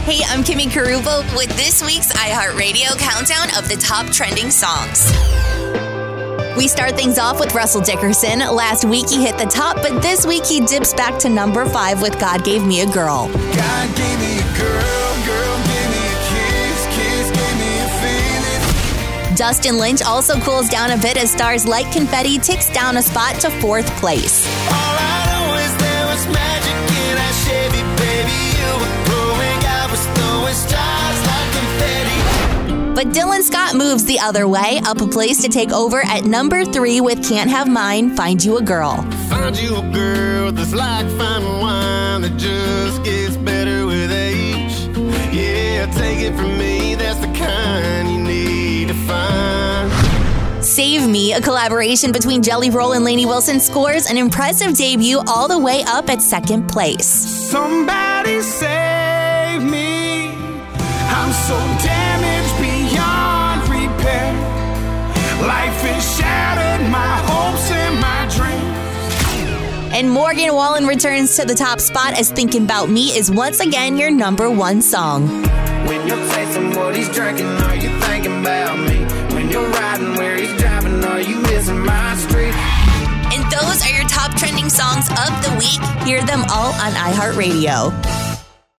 Hey, I'm Kimmy Carupo with this week's iHeartRadio countdown of the top trending songs. We start things off with Russell Dickerson. Last week he hit the top, but this week he dips back to number 5 with God Gave Me a Girl. God gave me a girl, girl gave me a kiss, kiss gave me a feeling. Dustin Lynch also cools down a bit as Stars Like Confetti ticks down a spot to 4th place. All I know is there was magic in that Chevy, baby. You were growing, I was throwing stars like confetti. But Dylan Scott moves the other way, up a place to take over at number 3 with Can't Have Mine, Find You a Girl. Find you a girl that's like fine wine that just gets better with age. Yeah, take it from me, that's the kind you need to find. Save Me, a collaboration between Jelly Roll and Lainey Wilson, scores an impressive debut all the way up at 2nd place. Somebody save me, I'm so damaged beyond repair. Life has shattered my hopes and my dreams. And Morgan Wallen returns to the top spot as Thinking About Me is once again your number 1 song. When you're tasting what he's drinking, are you thinking about me? When you're riding where he's driving, are you missing my street? And those are your top trending songs of the week. Hear them all on iHeartRadio.